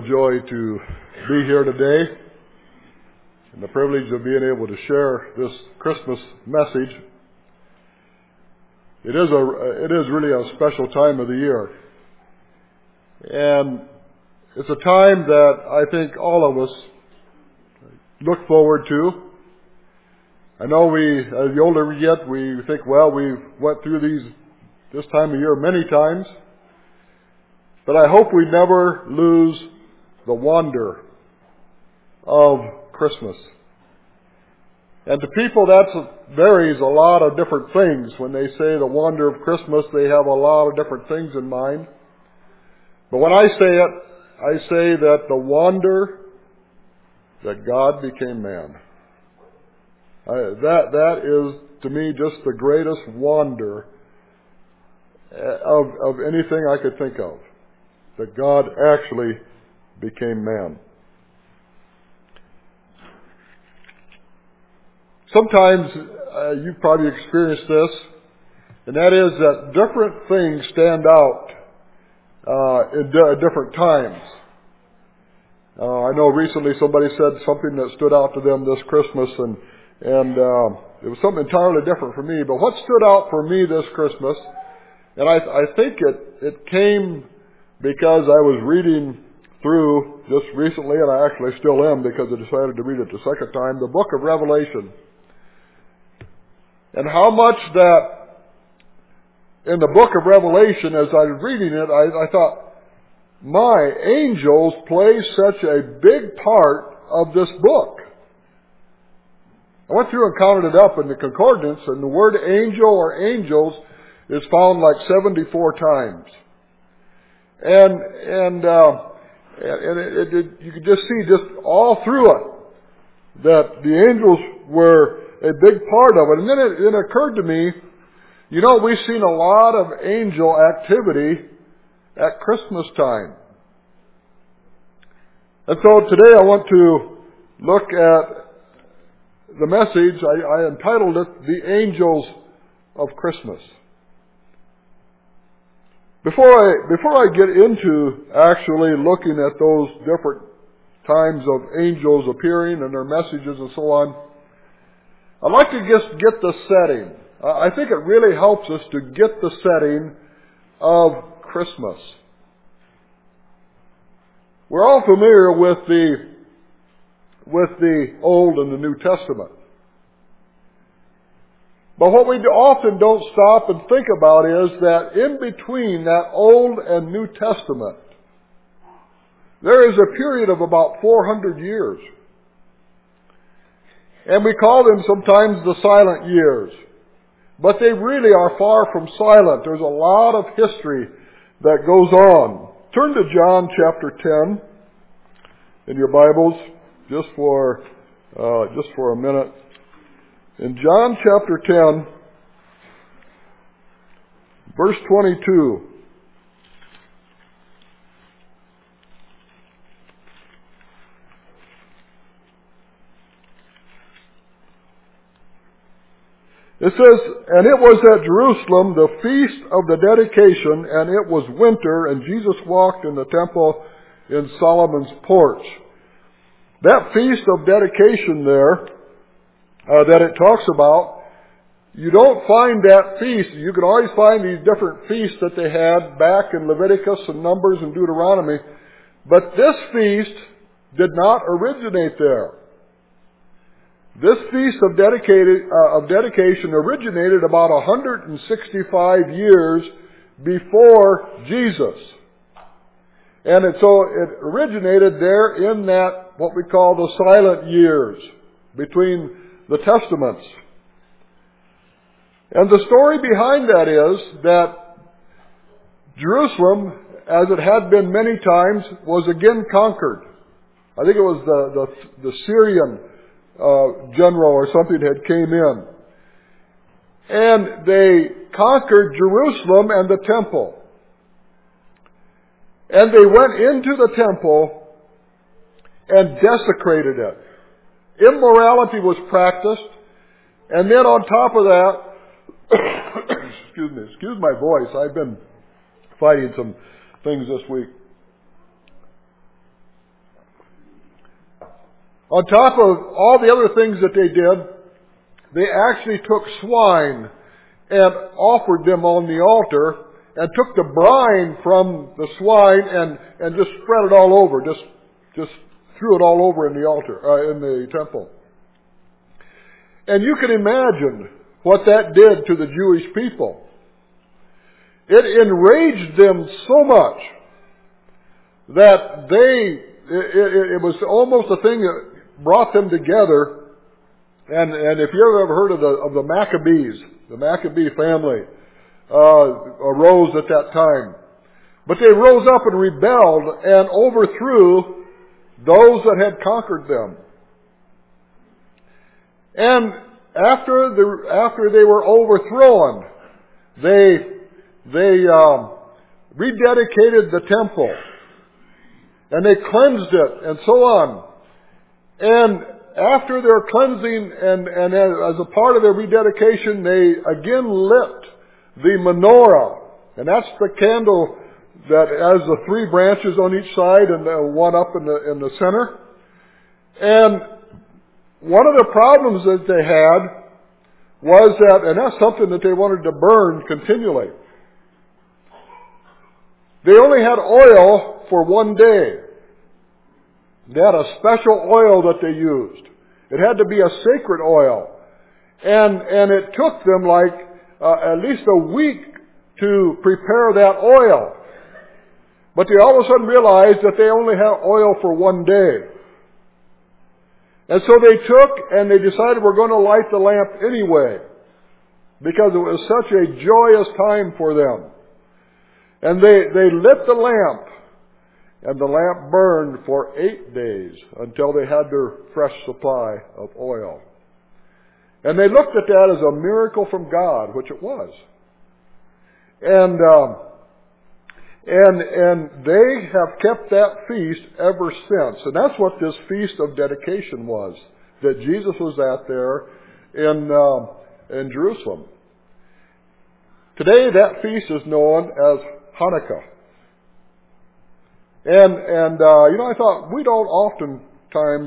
joy to be here today and the privilege of being able to share this Christmas message. It is really a special time of the year. And it's a time that I think all of us look forward to. I know as the older we get, we think, well, we've went through this time of year many times. But I hope we never lose the wonder of Christmas. And to people that varies a lot of different things. When they say the wonder of Christmas, they have a lot of different things in mind. But when I say it, I say that the wonder that God became man. That is, to me, just the greatest wonder of anything I could think of. That God actually became man. Sometimes you've probably experienced this, and that is that different things stand out at different times. I know recently somebody said something that stood out to them this Christmas, and it was something entirely different for me. But what stood out for me this Christmas, and I think it came because I was reading through just recently, and I actually still am because I decided to read it the second time, the book of Revelation. And how much that in the book of Revelation, as I was reading it, I thought, my angels play such a big part of this book. I went through and counted it up in the concordance, and the word angel or angels is found like 74 times. And you could just see just all through it that the angels were a big part of it. And then it occurred to me, we've seen a lot of angel activity at Christmas time. And so today I want to look at the message. I entitled it, The Angels of Christmas. Before I get into actually looking at those different times of angels appearing and their messages and so on, I'd like to just get the setting. I think it really helps us to get the setting of Christmas. We're all familiar with the Old and the New Testament. But what we often don't stop and think about is that in between that Old and New Testament, there is a period of about 400 years. And we call them sometimes the silent years. But they really are far from silent. There's a lot of history that goes on. Turn to John chapter 10 in your Bibles just for a minute. In John chapter 10, verse 22. It says, and it was at Jerusalem the feast of the dedication, and it was winter, and Jesus walked in the temple in Solomon's porch. That feast of dedication there, that it talks about, you don't find that feast. You can always find these different feasts that they had back in Leviticus and Numbers and Deuteronomy. But this feast did not originate there. This feast of dedication originated about 165 years before Jesus. And so it originated there in that, what we call the silent years between the Testaments. And the story behind that is that Jerusalem, as it had been many times, was again conquered. I think it was the Syrian general or something had came in. And they conquered Jerusalem and the temple. And they went into the temple and desecrated it. Immorality was practiced. And then on top of that, excuse my voice, I've been fighting some things this week. On top of all the other things that they did, they actually took swine and offered them on the altar and took the brine from the swine and just spread it all over, just threw it all over in the altar, in the temple. And you can imagine what that did to the Jewish people. It enraged them so much that it was almost a thing that brought them together. And if you've ever heard of the Maccabees, the Maccabee family arose at that time. But they rose up and rebelled and overthrew those that had conquered them. And after they were overthrown, they rededicated the temple, and they cleansed it, and so on. And after their cleansing and as a part of their rededication, they again lit the menorah, and that's the candle that has the 3 branches on each side and one up in the center. And one of the problems that they had was that, and that's something that they wanted to burn continually, they only had oil for one day. They had a special oil that they used. It had to be a sacred oil. And it took them at least a week to prepare that oil. But they all of a sudden realized that they only had oil for one day. And so they took and they decided we're going to light the lamp anyway, because it was such a joyous time for them. And they lit the lamp, and the lamp burned for 8 days until they had their fresh supply of oil. And they looked at that as a miracle from God, which it was. And they have kept that feast ever since. And that's what this Feast of Dedication was, that Jesus was at there in Jerusalem. Today that feast is known as Hanukkah. And I thought we don't oftentimes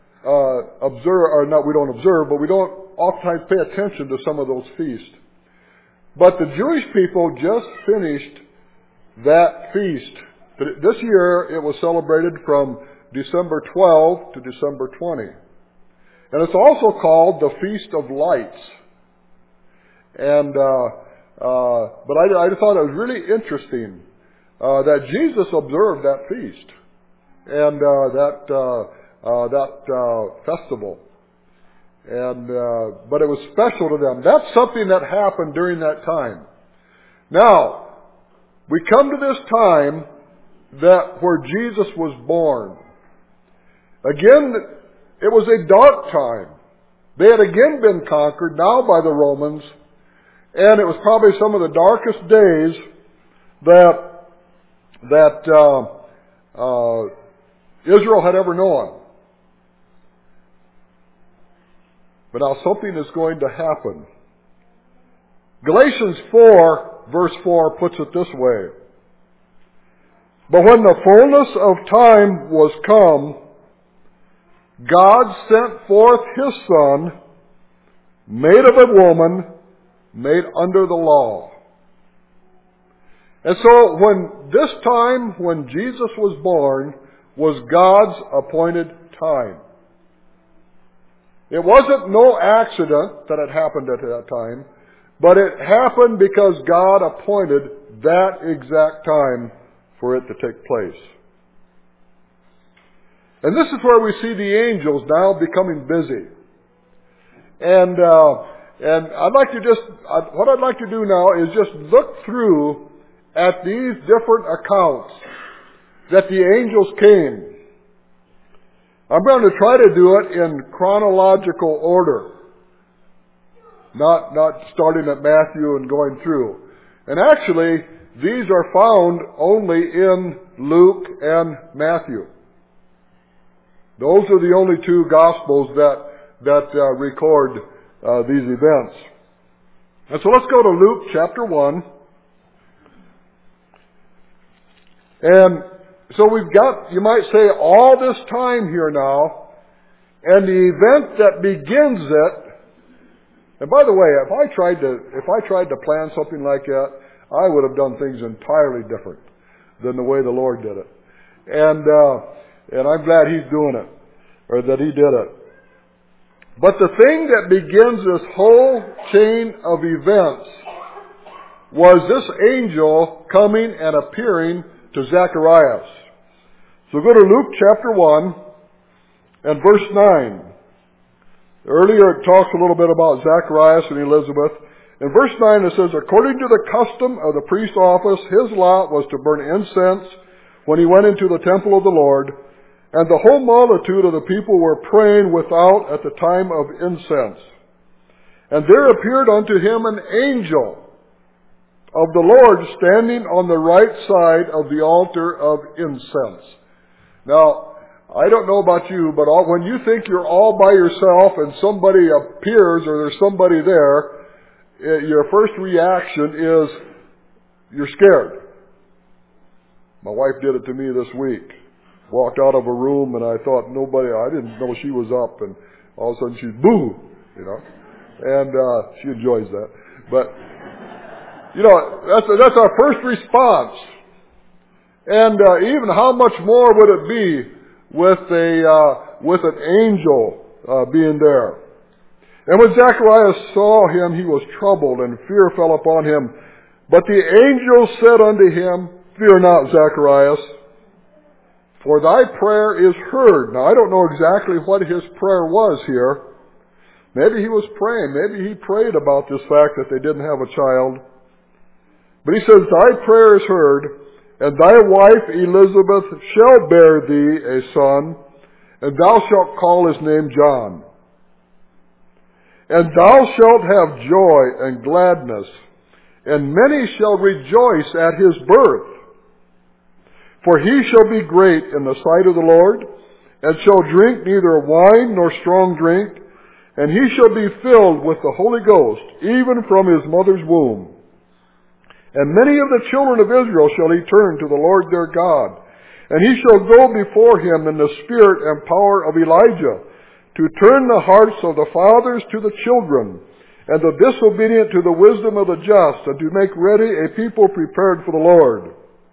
we don't oftentimes pay attention to some of those feasts. But the Jewish people just finished that feast. This year it was celebrated from December 12 to December 20. And it's also called the Feast of Lights. And but I thought it was really interesting that Jesus observed that feast and that festival. And but it was special to them. That's something that happened during that time. Now, we come to this time where Jesus was born. Again, it was a dark time. They had again been conquered, now by the Romans, and it was probably some of the darkest days that Israel had ever known. But now something is going to happen. Galatians 4 verse 4 puts it this way. But when the fullness of time was come, God sent forth His Son, made of a woman, made under the law. And so when Jesus was born, was God's appointed time. It wasn't no accident that it happened at that time, but it happened because God appointed that exact time for it to take place. And this is where we see the angels now becoming busy. And what I'd like to do now is just look through at these different accounts that the angels came. I'm going to try to do it in chronological order, not starting at Matthew and going through. And actually, these are found only in Luke and Matthew. Those are the only two Gospels that record these events. And so let's go to Luke chapter 1. And so we've got, you might say, all this time here now. And the event that begins it, and by the way, if I tried to plan something like that, I would have done things entirely different than the way the Lord did it. And I'm glad He's doing it, or that He did it. But the thing that begins this whole chain of events was this angel coming and appearing to Zacharias. So go to Luke chapter 1 and verse 9. Earlier it talks a little bit about Zacharias and Elizabeth. In verse 9 it says, according to the custom of the priest's office, his lot was to burn incense when he went into the temple of the Lord, and the whole multitude of the people were praying without at the time of incense. And there appeared unto him an angel of the Lord standing on the right side of the altar of incense. Now, I don't know about you, but when you think you're all by yourself and somebody appears or there's somebody there, your first reaction is you're scared. My wife did it to me this week. Walked out of a room and I thought I didn't know she was up, and all of a sudden she's boo, and she enjoys that. But that's our first response. And even how much more would it be with an angel being there? And when Zacharias saw him, he was troubled, and fear fell upon him. But the angel said unto him, fear not, Zacharias, for thy prayer is heard. Now, I don't know exactly what his prayer was here. Maybe he was praying. Maybe he prayed about this fact that they didn't have a child. But he says, thy prayer is heard, and thy wife Elizabeth shall bear thee a son, and thou shalt call his name John. And thou shalt have joy and gladness, and many shall rejoice at his birth. For he shall be great in the sight of the Lord, and shall drink neither wine nor strong drink, and he shall be filled with the Holy Ghost, even from his mother's womb. And many of the children of Israel shall he turn to the Lord their God. And he shall go before him in the spirit and power of Elijah, to turn the hearts of the fathers to the children, and the disobedient to the wisdom of the just, and to make ready a people prepared for the Lord.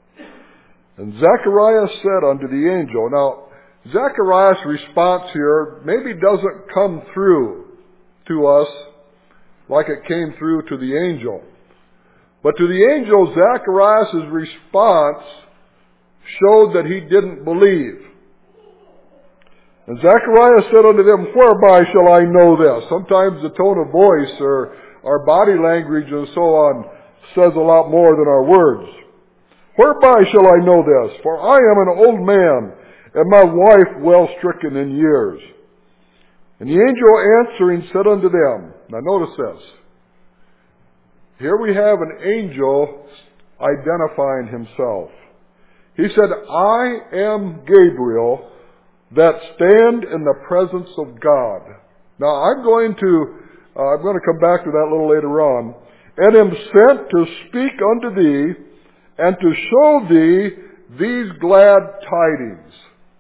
And Zacharias said unto the angel. Now, Zacharias' response here maybe doesn't come through to us like it came through to the angel. But to the angel, Zacharias' response showed that he didn't believe. And Zacharias said unto them, whereby shall I know this? Sometimes the tone of voice or our body language and so on says a lot more than our words. Whereby shall I know this? For I am an old man, and my wife well stricken in years. And the angel answering said unto them, now notice this. Here we have an angel identifying himself. He said, I am Gabriel that stand in the presence of God. Now I'm going to come back to that a little later on. And am sent to speak unto thee and to show thee these glad tidings.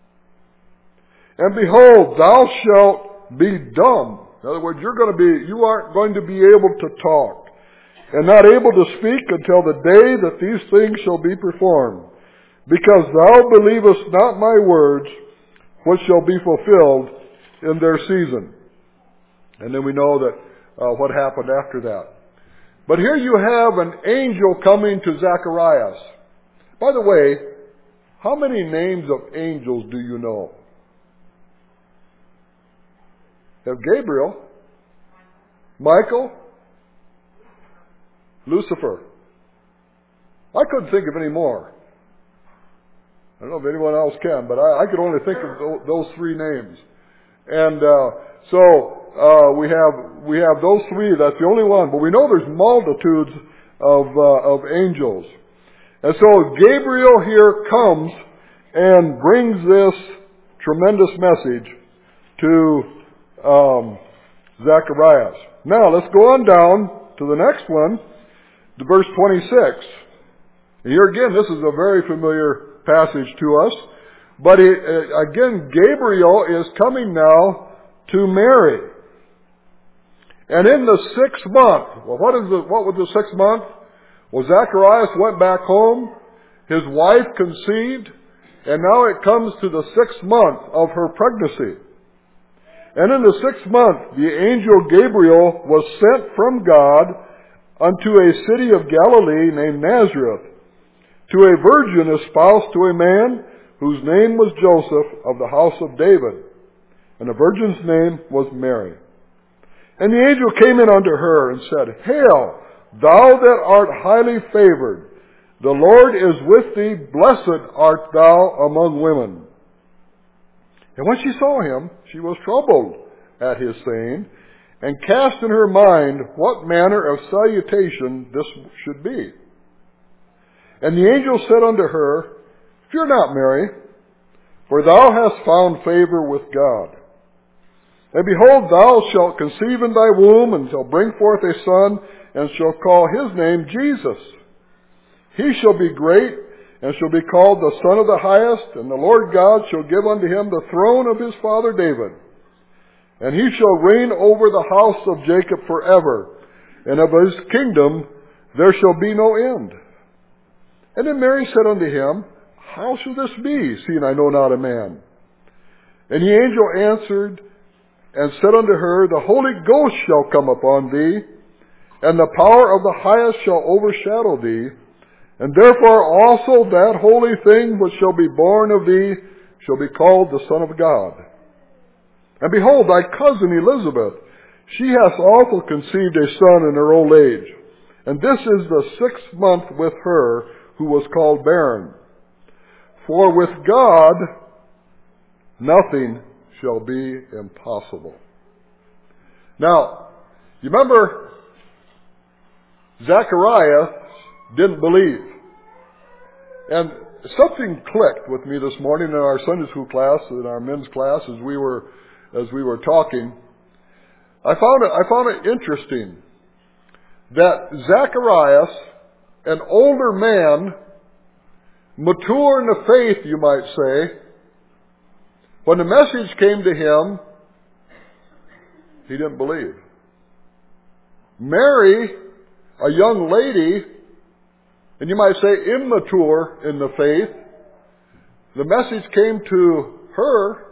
And behold, thou shalt be dumb. In other words, you aren't going to be able to talk, and not able to speak until the day that these things shall be performed, because thou believest not my words, which shall be fulfilled in their season. And then we know that what happened after that. But here you have an angel coming to Zacharias. By the way, how many names of angels do you know? You have Gabriel, Michael, Lucifer. I couldn't think of any more. I don't know if anyone else can, but I could only think of those three names. And so we have those three. That's the only one. But we know there's multitudes of angels. And so Gabriel here comes and brings this tremendous message to Zacharias. Now let's go on down to the next one, to verse 26. Here again, this is a very familiar passage to us. But again, Gabriel is coming now to Mary. And in the 6th month, well, what was the 6th month? Well, Zacharias went back home, his wife conceived, and now it comes to the 6th month of her pregnancy. And in the 6th month, the angel Gabriel was sent from God unto a city of Galilee named Nazareth, to a virgin espoused to a man whose name was Joseph of the house of David. And the virgin's name was Mary. And the angel came in unto her and said, Hail, thou that art highly favored, the Lord is with thee, blessed art thou among women. And when she saw him, she was troubled at his saying, and cast in her mind what manner of salutation this should be. And the angel said unto her, Fear not, Mary, for thou hast found favor with God. And behold, thou shalt conceive in thy womb, and shalt bring forth a son, and shalt call his name Jesus. He shall be great, and shall be called the Son of the Highest, and the Lord God shall give unto him the throne of his father David. And he shall reign over the house of Jacob forever, and of his kingdom there shall be no end. And then Mary said unto him, How shall this be, seeing I know not a man? And the angel answered and said unto her, The Holy Ghost shall come upon thee, and the power of the Highest shall overshadow thee. And therefore also that holy thing which shall be born of thee shall be called the Son of God. And behold, thy cousin Elizabeth, she hath also conceived a son in her old age. And this is the 6th month with her who was called barren. For with God nothing shall be impossible. Now, you remember, Zacharias didn't believe. And something clicked with me this morning in our Sunday school class, in our men's class, as we were talking. I found it interesting that Zacharias, an older man, mature in the faith, you might say, when the message came to him, he didn't believe. Mary, a young lady, and you might say immature in the faith, the message came to her,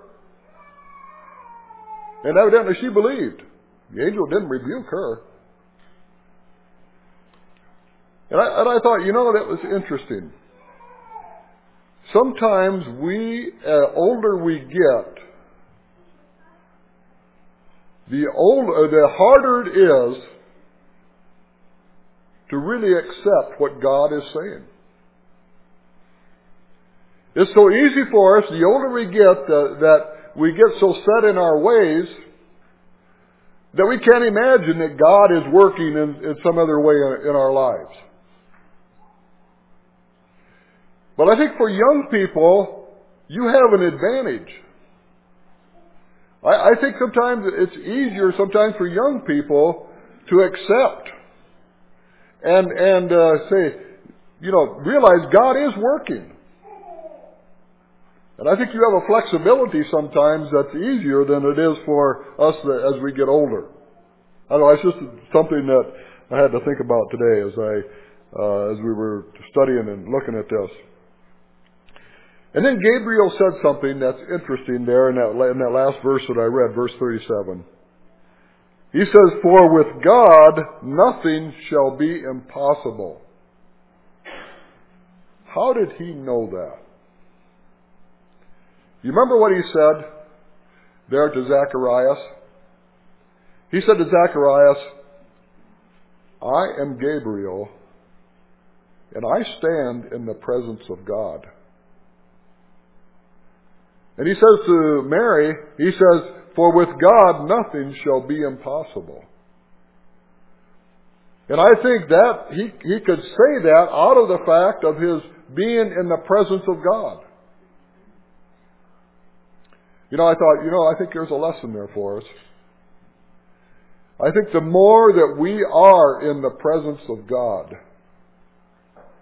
and evidently she believed. The angel didn't rebuke her. And I thought, that was interesting. Sometimes older we get, the harder it is to really accept what God is saying. It's so easy for us, the older we get, that we get so set in our ways that we can't imagine that God is working in some other way in our lives. But I think for young people, you have an advantage. I think sometimes it's easier for young people to accept and say, realize God is working. And I think you have a flexibility sometimes that's easier than it is for us as we get older. I don't know, it's just something that I had to think about today as we were studying and looking at this. And then Gabriel said something that's interesting there in that last verse that I read, verse 37. He says, For with God nothing shall be impossible. How did he know that? You remember what he said there to Zacharias? He said to Zacharias, I am Gabriel, and I stand in the presence of God. And he says to Mary, he says, For with God nothing shall be impossible. And I think that he could say that out of the fact of his being in the presence of God. I thought, I think there's a lesson there for us. I think the more that we are in the presence of God,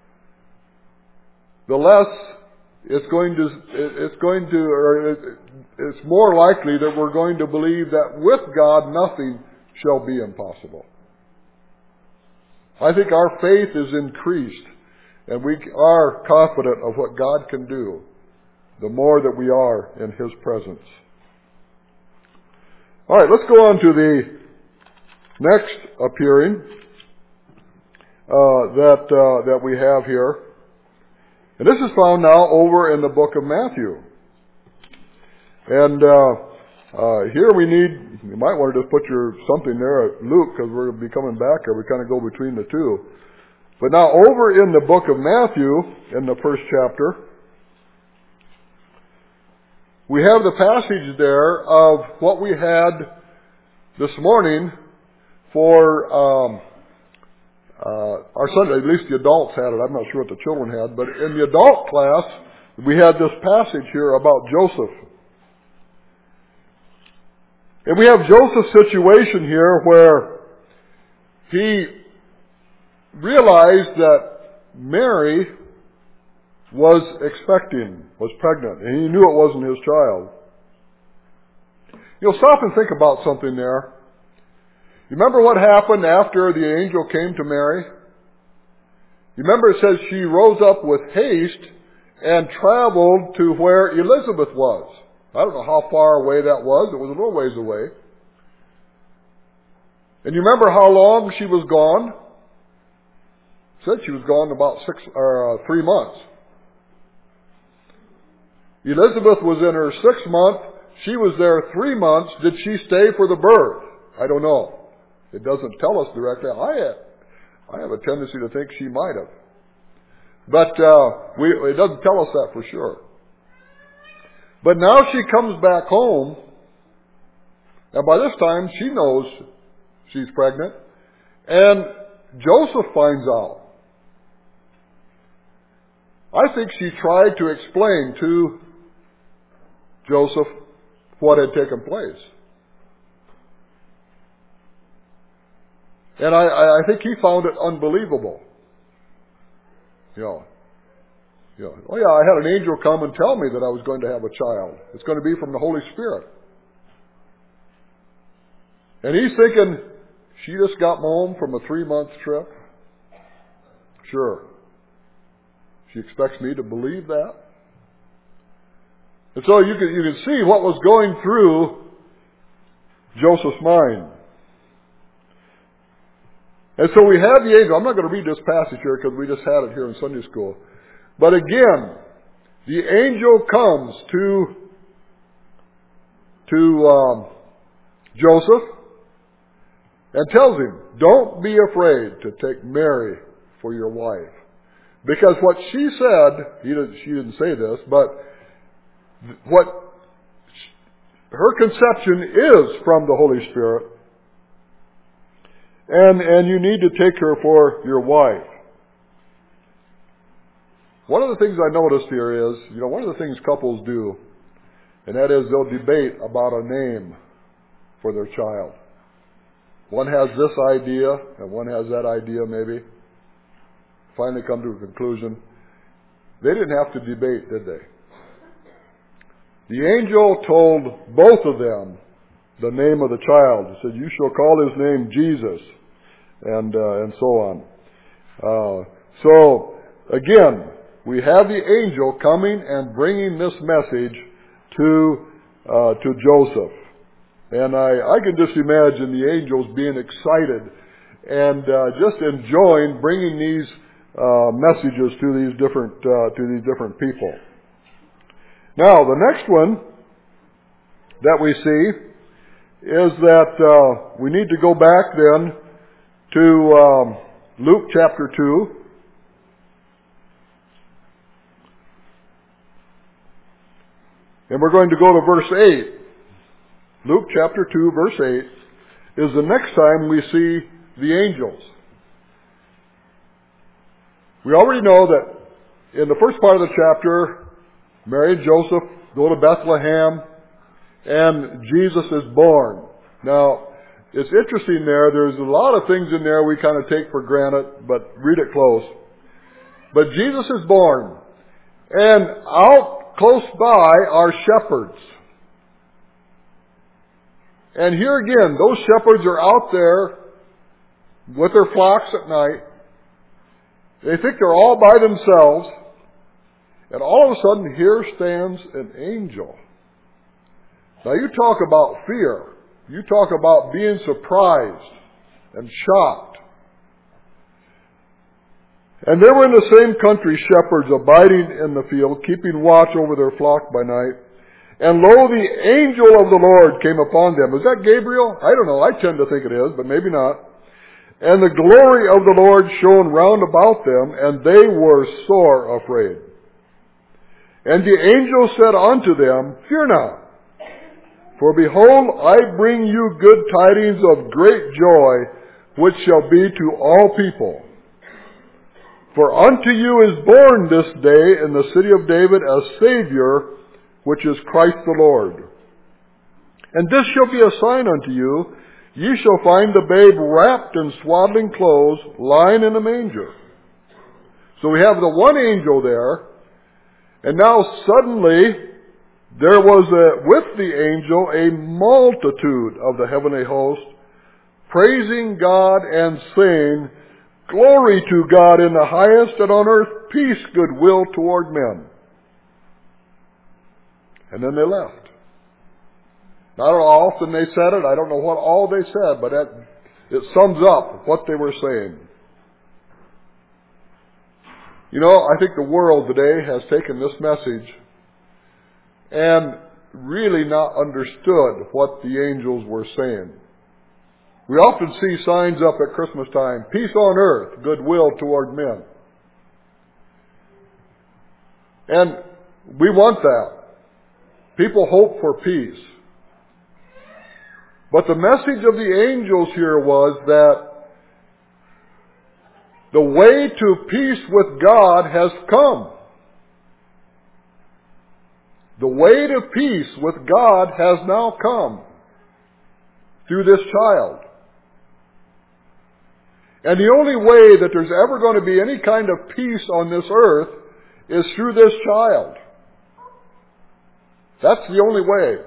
the less it's more likely that we're going to believe that with God nothing shall be impossible. I think our faith is increased, and we are confident of what God can do the more that we are in His presence. All right, let's go on to the next appearing that we have here. And this is found now over in the book of Matthew. And here you might want to just put something there at Luke, because we're going to be coming back here. We kind of go between the two. But now over in the book of Matthew, in the first chapter, we have the passage there of what we had this morning for our Sunday. At least the adults had it. I'm not sure what the children had. But in the adult class, we had this passage here about Joseph. And we have Joseph's situation here where he realized that Mary was pregnant, and he knew it wasn't his child. You'll stop and think about something there. You remember what happened after the angel came to Mary? You remember it says she rose up with haste and traveled to where Elizabeth was. I don't know how far away that was. It was a little ways away. And you remember how long she was gone? It said she was gone about 3 months. Elizabeth was in her 6th month. She was there 3 months. Did she stay for the birth? I don't know. It doesn't tell us directly. I have a tendency to think she might have. But it doesn't tell us that for sure. But now she comes back home, and by this time she knows she's pregnant, and Joseph finds out. I think she tried to explain to Joseph what had taken place. And I think he found it unbelievable. Oh yeah, I had an angel come and tell me that I was going to have a child. It's going to be from the Holy Spirit. And he's thinking, she just got home from a 3-month trip? Sure. She expects me to believe that? And so you can see what was going through Joseph's mind. And so we have the angel. I'm not going to read this passage here because we just had it here in Sunday school. But again, the angel comes to Joseph and tells him, don't be afraid to take Mary for your wife. Because what she said, she didn't say this, but what her conception is from the Holy Spirit. And you need to take her for your wife. One of the things I noticed here is, one of the things couples do, and that is they'll debate about a name for their child. One has this idea, and one has that idea maybe. Finally come to a conclusion. They didn't have to debate, did they? The angel told both of them the name of the child. He said, you shall call his name Jesus, and so on. So, again, we have the angel coming and bringing this message to Joseph. And I can just imagine the angels being excited and just enjoying bringing these messages to these different people. Now, the next one that we see is that we need to go back then to Luke chapter 2. And we're going to go to verse 8. Luke chapter 2, verse 8 is the next time we see the angels. We already know that in the first part of the chapter, Mary and Joseph go to Bethlehem and Jesus is born. Now, it's interesting there's a lot of things in there we kind of take for granted, but read it close. But Jesus is born, and out close by are shepherds. And here again, those shepherds are out there with their flocks at night. They think they're all by themselves. And all of a sudden, here stands an angel. Now you talk about fear. You talk about being surprised and shocked. And they were in the same country, shepherds abiding in the field, keeping watch over their flock by night. And lo, the angel of the Lord came upon them. Is that Gabriel? I don't know. I tend to think it is, but maybe not. And the glory of the Lord shone round about them, and they were sore afraid. And the angel said unto them, Fear not, for behold, I bring you good tidings of great joy, which shall be to all people. For unto you is born this day in the city of David a Savior, which is Christ the Lord. And this shall be a sign unto you, ye shall find the babe wrapped in swaddling clothes, lying in a manger. So we have the one angel there, and now suddenly there was with the angel a multitude of the heavenly host, praising God and saying, Glory to God in the highest, and on earth peace, goodwill toward men. And then they left. Now, I don't know how often they said it. I don't know what all they said, but it sums up what they were saying. You know, I think the world today has taken this message and really not understood what the angels were saying. We often see signs up at Christmas time, peace on earth, goodwill toward men. And we want that. People hope for peace. But the message of the angels here was that the way to peace with God has come. The way to peace with God has now come through this child. And the only way that there's ever going to be any kind of peace on this earth is through this child. That's the only way.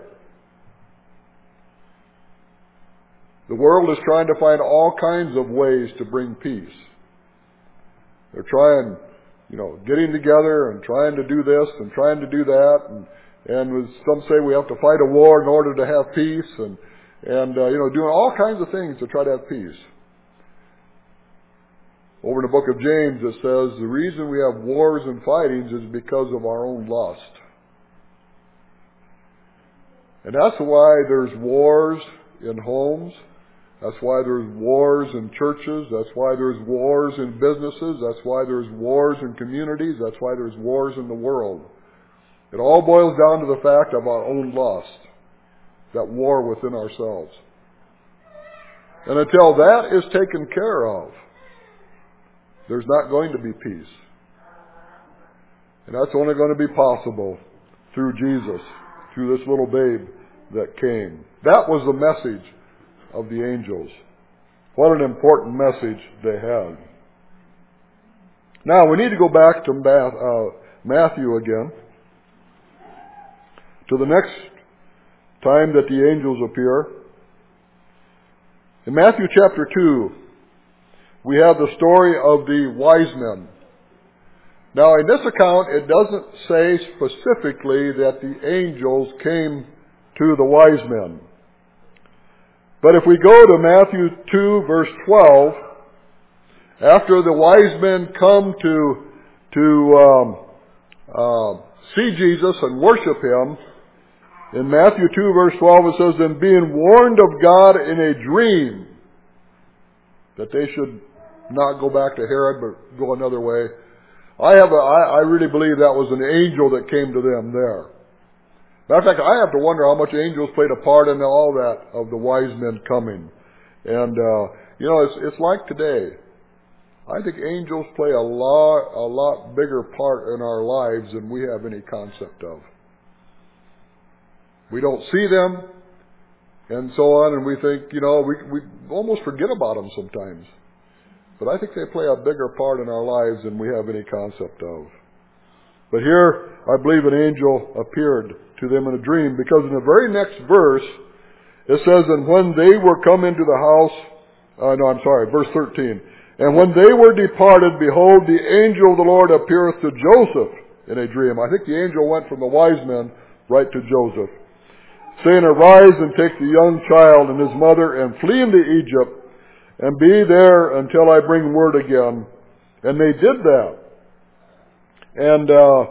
The world is trying to find all kinds of ways to bring peace. They're trying, getting together and trying to do this and trying to do that. And some say we have to fight a war in order to have peace. And doing all kinds of things to try to have peace. Over in the book of James it says the reason we have wars and fightings is because of our own lust. And that's why there's wars in homes. That's why there's wars in churches. That's why there's wars in businesses. That's why there's wars in communities. That's why there's wars in the world. It all boils down to the fact of our own lust. That war within ourselves. And until that is taken care of, there's not going to be peace. And that's only going to be possible through Jesus, through this little babe that came. That was the message of the angels. What an important message they had. Now, we need to go back to Matthew again, to the next time that the angels appear. In Matthew chapter 2, we have the story of the wise men. Now, in this account, it doesn't say specifically that the angels came to the wise men. But if we go to Matthew 2, verse 12, after the wise men come to see Jesus and worship Him, in Matthew 2, verse 12, it says, "And being warned of God in a dream," that they should not go back to Herod, but go another way. I really believe that was an angel that came to them there. Matter of fact, I have to wonder how much angels played a part in all that of the wise men coming. And, it's like today. I think angels play a lot bigger part in our lives than we have any concept of. We don't see them, and so on, and we think, we almost forget about them sometimes. But I think they play a bigger part in our lives than we have any concept of. But here, I believe an angel appeared to them in a dream, because in the very next verse, It says, and when they were come into the house, verse 13. And when they were departed, behold, the angel of the Lord appeareth to Joseph in a dream. I think the angel went from the wise men right to Joseph, saying, arise and take the young child and his mother and flee into Egypt and be there until I bring word again. And they did that. And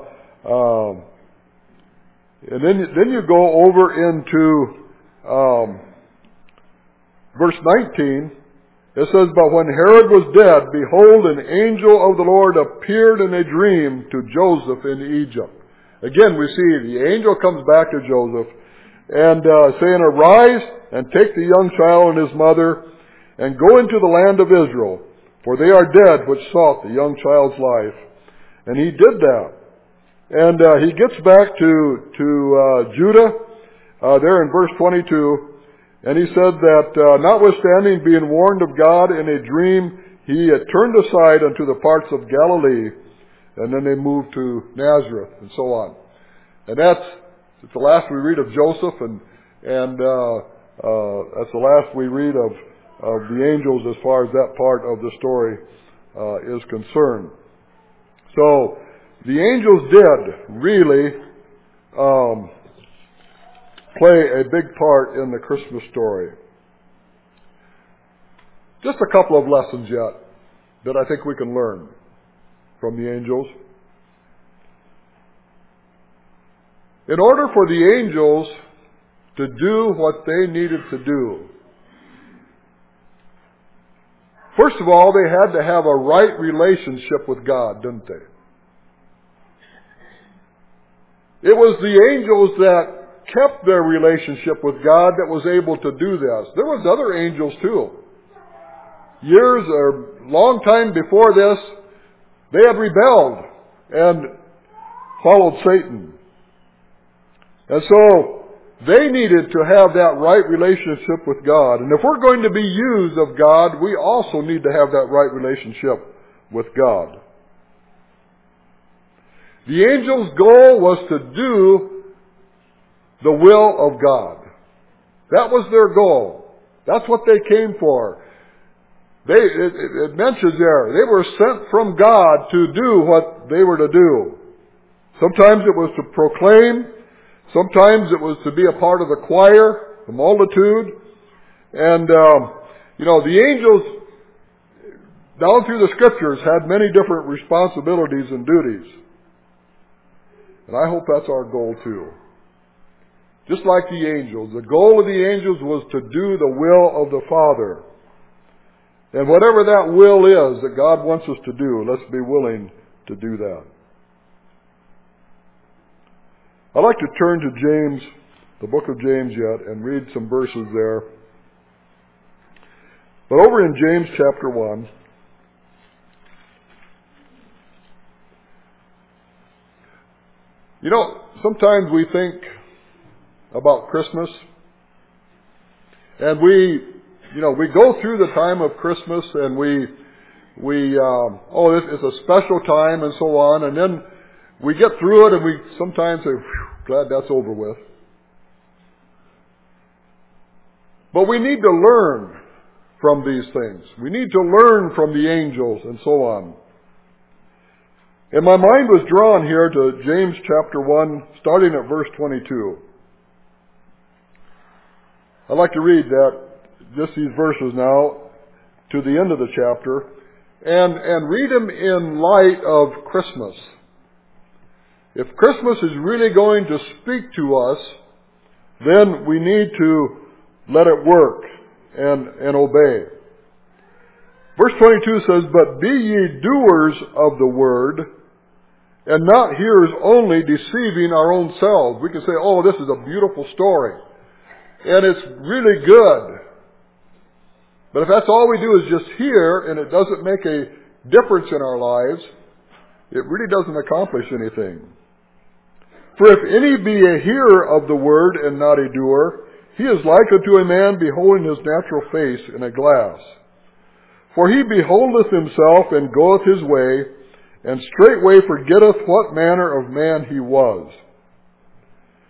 then you go over into verse 19. It says, but when Herod was dead, behold, an angel of the Lord appeared in a dream to Joseph in Egypt. Again, we see the angel comes back to Joseph and saying, arise and take the young child and his mother and go into the land of Israel, for they are dead which sought the young child's life. And he did that. And he gets back to Judah there in verse 22. And he said that notwithstanding being warned of God in a dream, he had turned aside unto the parts of Galilee, and then they moved to Nazareth, and so on. And that's the last we read of Joseph, and that's the last we read of the angels as far as that part of the story is concerned. So the angels did really play a big part in the Christmas story. Just a couple of lessons yet that I think we can learn from the angels. In order for the angels to do what they needed to do, first of all, they had to have a right relationship with God, didn't they? It was the angels that kept their relationship with God that was able to do this. There was other angels too. Years or long time before this, they had rebelled and followed Satan. And so they needed to have that right relationship with God. And if we're going to be used of God, we also need to have that right relationship with God. The angels' goal was to do the will of God. That was their goal. That's what they came for. It mentions there, they were sent from God to do what they were to do. Sometimes it was to proclaim. Sometimes it was to be a part of the choir, the multitude. And, the angels, down through the Scriptures, had many different responsibilities and duties. And I hope that's our goal too. Just like the angels. The goal of the angels was to do the will of the Father. And whatever that will is that God wants us to do, let's be willing to do that. I'd like to turn to James, the book of James yet, and read some verses there. But over in James chapter 1, sometimes we think about Christmas, and we go through the time of Christmas, and this is a special time, and so on, and then we get through it, and we sometimes say, glad that's over with. But we need to learn from these things. We need to learn from the angels, and so on. And my mind was drawn here to James chapter 1, starting at verse 22. I'd like to read these verses now to the end of the chapter and read them in light of Christmas. If Christmas is really going to speak to us, then we need to let it work and obey. Verse 22 says, but be ye doers of the word, and not hearers only, deceiving our own selves. We can say, this is a beautiful story. And it's really good. But if that's all we do is just hear, and it doesn't make a difference in our lives, it really doesn't accomplish anything. For if any be a hearer of the word and not a doer, he is like unto a man beholding his natural face in a glass. For he beholdeth himself and goeth his way, and straightway forgetteth what manner of man he was.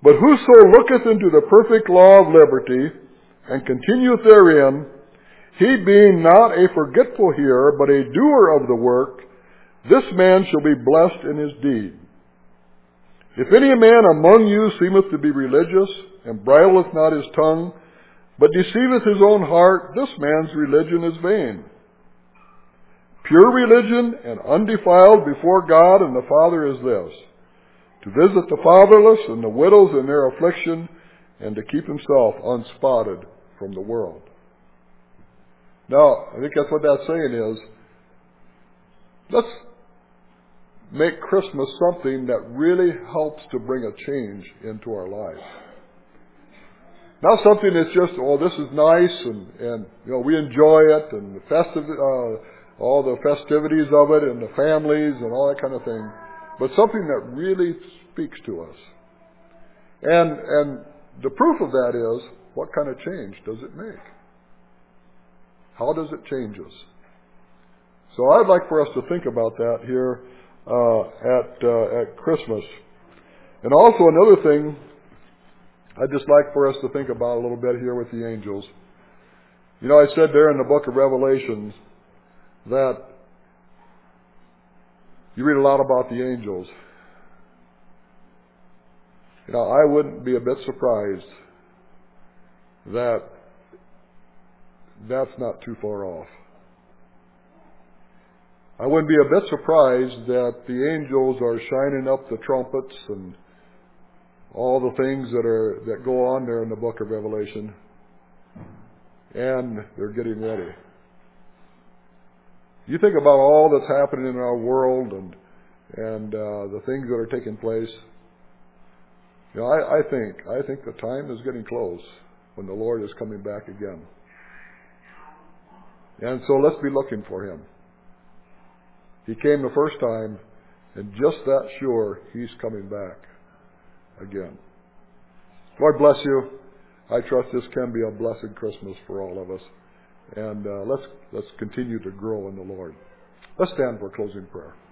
But whoso looketh into the perfect law of liberty, and continueth therein, he being not a forgetful hearer, but a doer of the work, this man shall be blessed in his deed. If any man among you seemeth to be religious, and bridleth not his tongue, but deceiveth his own heart, this man's religion is vain. Pure religion and undefiled before God and the Father is this, to visit the fatherless and the widows in their affliction, and to keep himself unspotted from the world. Now, I think that's what that's saying is, let's make Christmas something that really helps to bring a change into our lives. Not something that's just, oh, this is nice, and we enjoy it, and all the festivities of it, and the families, and all that kind of thing, but something that really speaks to us. And the proof of that is, what kind of change does it make? How does it change us? So I'd like for us to think about that here at Christmas. And also another thing I'd just like for us to think about a little bit here with the angels. I said there in the book of Revelation that you read a lot about the angels. I wouldn't be a bit surprised that that's not too far off. I wouldn't be a bit surprised that the angels are shining up the trumpets and all the things that go on there in the book of Revelation, and they're getting ready. You think about all that's happening in our world and the things that are taking place. I think the time is getting close when the Lord is coming back again. And so let's be looking for Him. He came the first time, and just that sure, He's coming back again. Lord bless you. I trust this can be a blessed Christmas for all of us. And let's continue to grow in the Lord. Let's stand for closing prayer.